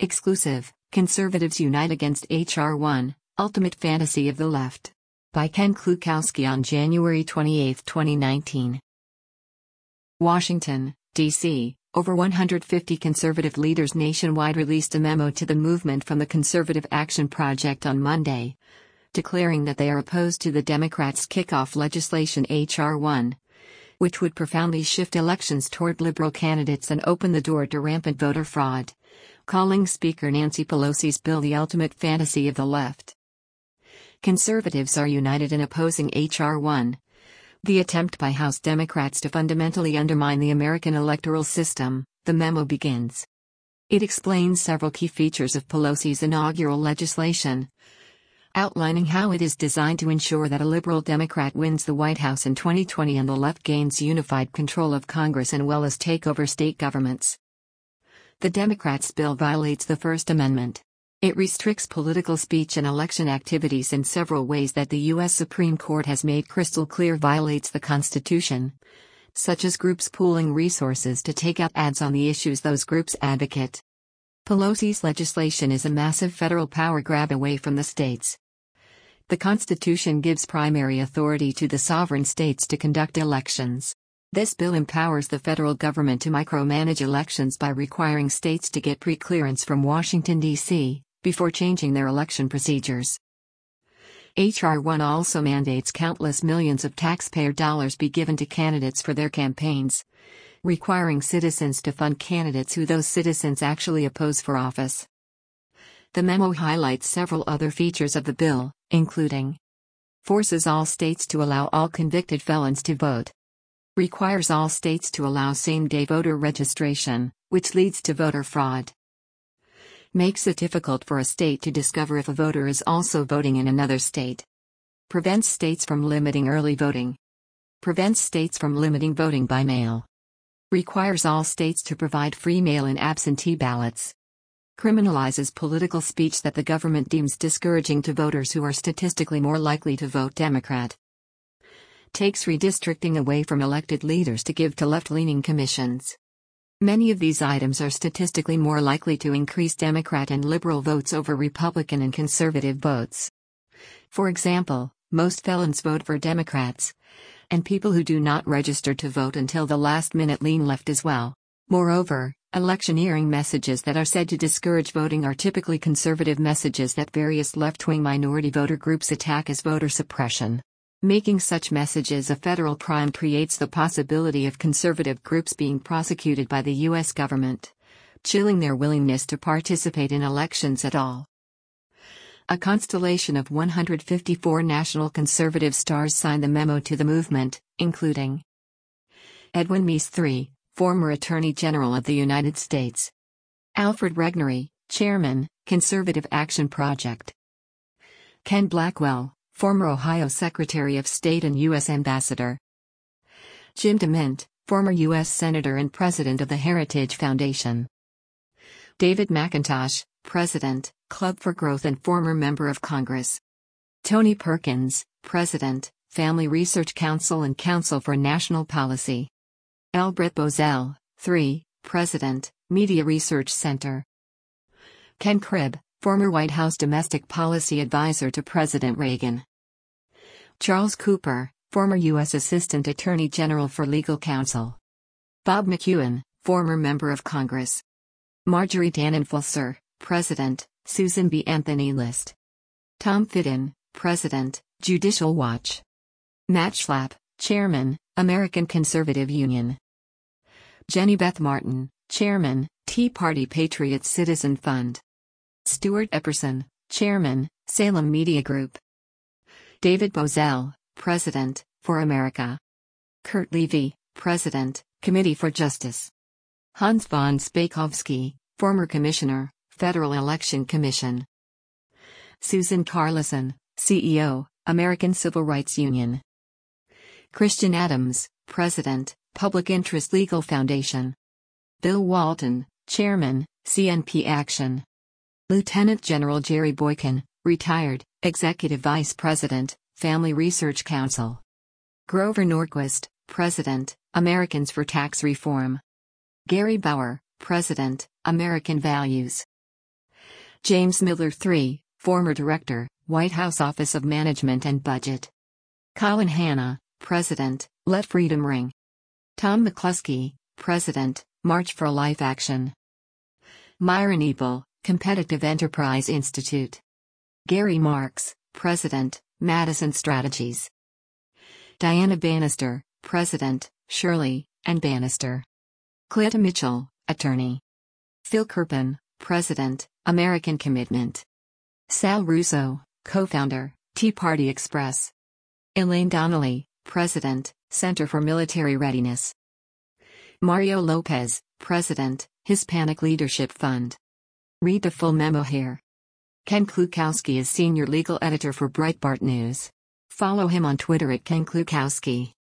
Exclusive, Conservatives Unite Against H.R. 1, Ultimate Fantasy of the Left. By Ken Klukowski on January 28, 2019. Washington, D.C. Over 150 conservative leaders nationwide released a memo to the movement from the Conservative Action Project on Monday, declaring that they are opposed to the Democrats' kickoff legislation H.R. 1, which would profoundly shift elections toward liberal candidates and open the door to rampant voter fraud, calling Speaker Nancy Pelosi's bill the ultimate fantasy of the left. Conservatives are united in opposing H.R. 1, the attempt by House Democrats to fundamentally undermine the American electoral system, the memo begins. It explains several key features of Pelosi's inaugural legislation, outlining how it is designed to ensure that a liberal Democrat wins the White House in 2020 and the left gains unified control of Congress and well as take over state governments. The Democrats' bill violates the First Amendment. It restricts political speech and election activities in several ways that the U.S. Supreme Court has made crystal clear violates the Constitution, such as groups pooling resources to take out ads on the issues those groups advocate. Pelosi's legislation is a massive federal power grab away from the states. The Constitution gives primary authority to the sovereign states to conduct elections. This bill empowers the federal government to micromanage elections by requiring states to get pre-clearance from Washington, D.C., before changing their election procedures. H.R. 1 also mandates countless millions of taxpayer dollars be given to candidates for their campaigns, requiring citizens to fund candidates who those citizens actually oppose for office. The memo highlights several other features of the bill, including forces all states to allow all convicted felons to vote, requires all states to allow same-day voter registration, which leads to voter fraud, makes it difficult for a state to discover if a voter is also voting in another state, prevents states from limiting early voting, prevents states from limiting voting by mail, requires all states to provide free mail-in absentee ballots, criminalizes political speech that the government deems discouraging to voters who are statistically more likely to vote Democrat, takes redistricting away from elected leaders to give to left-leaning commissions. Many of these items are statistically more likely to increase Democrat and liberal votes over Republican and conservative votes. For example, most felons vote for Democrats, and people who do not register to vote until the last minute lean left as well. Moreover, electioneering messages that are said to discourage voting are typically conservative messages that various left-wing minority voter groups attack as voter suppression. Making such messages a federal crime creates the possibility of conservative groups being prosecuted by the U.S. government, chilling their willingness to participate in elections at all. A constellation of 154 national conservative stars signed the memo to the movement, including Edwin Meese III, former Attorney General of the United States; Alfred Regnery, Chairman, Conservative Action Project; Ken Blackwell, former Ohio Secretary of State and U.S. Ambassador; Jim DeMint, former U.S. Senator and President of the Heritage Foundation; David McIntosh, President, Club for Growth and former Member of Congress; Tony Perkins, President, Family Research Council and Council for National Policy; L. Brett Bozell, III, President, Media Research Center; Ken Cribb, former White House Domestic Policy Advisor to President Reagan; Charles Cooper, former U.S. Assistant Attorney General for Legal Counsel; Bob McEwen, former Member of Congress; Marjorie Dannenfelser, President, Susan B. Anthony List; Tom Fitton, President, Judicial Watch; Matt Schlapp, Chairman, American Conservative Union; Jenny Beth Martin, Chairman, Tea Party Patriot Citizen Fund; Stuart Epperson, Chairman, Salem Media Group; David Bozell, President, For America; Kurt Levy, President, Committee for Justice; Hans von Spakovsky, former Commissioner, Federal Election Commission; Susan Carlson, CEO, American Civil Rights Union; Christian Adams, President, Public Interest Legal Foundation; Bill Walton, Chairman, CNP Action; Lieutenant General Jerry Boykin, retired, Executive Vice President, Family Research Council; Grover Norquist, President, Americans for Tax Reform; Gary Bauer, President, American Values; James Miller III, former director, White House Office of Management and Budget. Colin Hanna, President, Let Freedom Ring. Tom McCluskey, President, March for Life Action. Myron Ebel, Competitive Enterprise Institute. Gary Marks, President, Madison Strategies. Diana Bannister, President, Shirley and Bannister. Cleta Mitchell, Attorney. Phil Kerpen, President, American Commitment. Sal Russo, Co-founder, Tea Party Express. Elaine Donnelly, President, Center for Military Readiness. Mario Lopez, President, Hispanic Leadership Fund. Read the full memo here. Ken Klukowski is Senior Legal Editor for Breitbart News. Follow him on Twitter at Ken Klukowski.